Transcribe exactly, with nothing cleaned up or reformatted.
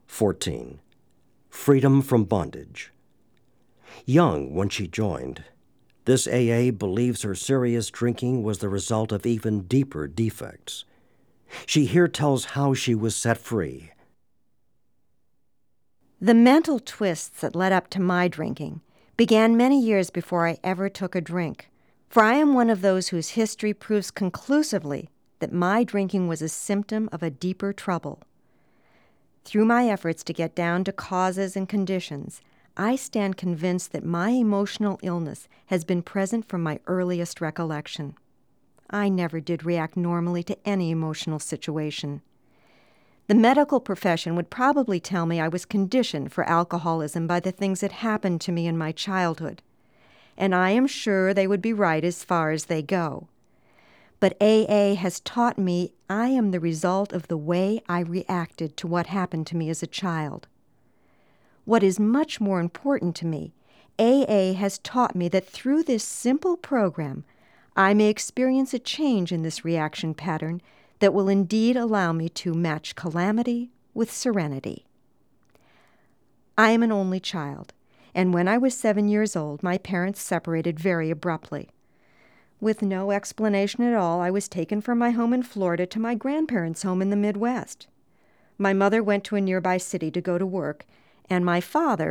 fourteen. Freedom from bondage. Young when she joined, this A A believes her serious drinking was the result of even deeper defects. She here tells how she was set free. The mental twists that led up to my drinking began many years before I ever took a drink, for I am one of those whose history proves conclusively that my drinking was a symptom of a deeper trouble. Through my efforts to get down to causes and conditions, I stand convinced that my emotional illness has been present from my earliest recollection. I never did react normally to any emotional situation. The medical profession would probably tell me I was conditioned for alcoholism by the things that happened to me in my childhood, and I am sure they would be right as far as they go. But A A has taught me I am the result of the way I reacted to what happened to me as a child. What is much more important to me, A A has taught me that through this simple program, I may experience a change in this reaction pattern that will indeed allow me to match calamity with serenity. I am an only child, and when I was seven years old, my parents separated very abruptly. With no explanation at all, I was taken from my home in Florida to my grandparents' home in the Midwest. My mother went to a nearby city to go to work, and my father